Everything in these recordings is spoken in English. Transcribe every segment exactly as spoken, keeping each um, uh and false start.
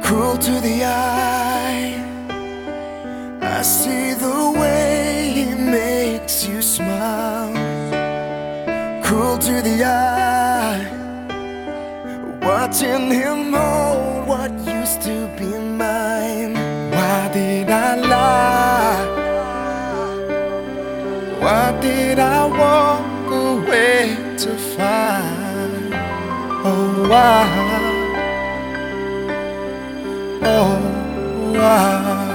cruel to the eye. I see the way he makes you smile. Cruel to the eye, watching him hold what used to be mine. Why did I lie? Why did I walk away to find? Oh, why? Oh, why?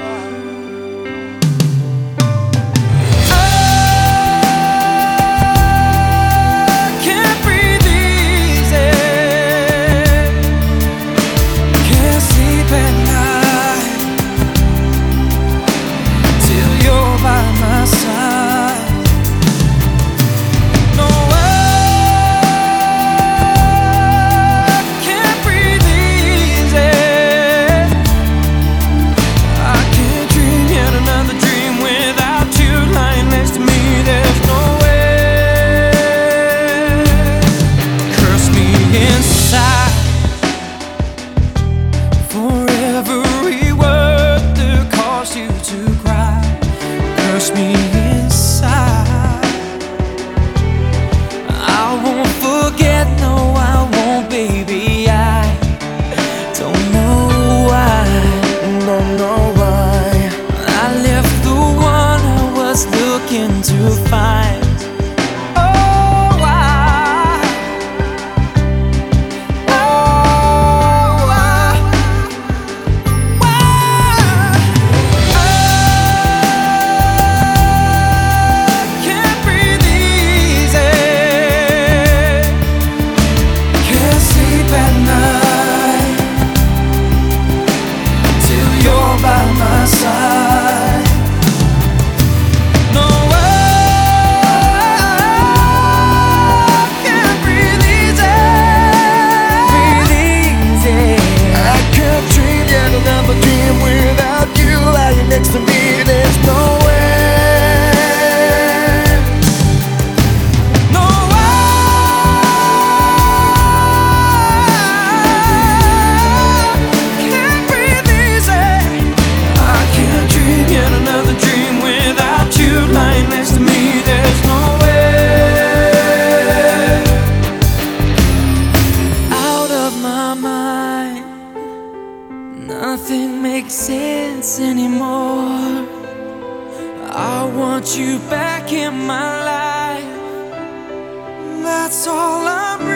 Me inside, I won't forget, no I won't, baby. I don't know why, don't know why I left the one I was looking to find. Next to me, there's no way, no way. Can't breathe easy. I can't dream yet another dream without you lying next to me. There's no way. Out of my mind, nothing makes sense anymore. I want you back in my life. That's all I'm